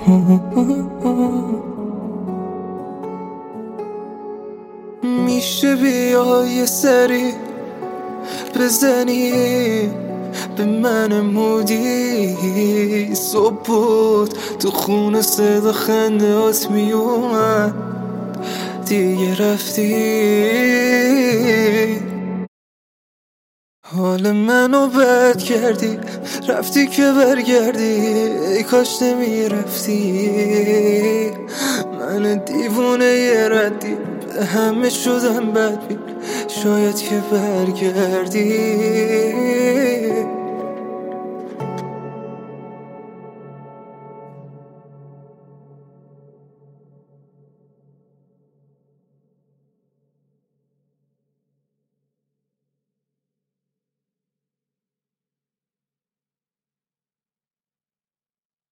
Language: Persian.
میشه بیا یه سری بزنی به من مودی؟ صبح بود تو خونه صدا خنده هات میومد، دیگه رفتی. حال منو بد کردی، رفتی که برگردی، ای کاش نمیرفتی. من دیوونه یه ردی، به همه شدم بدبین، شاید که برگردی.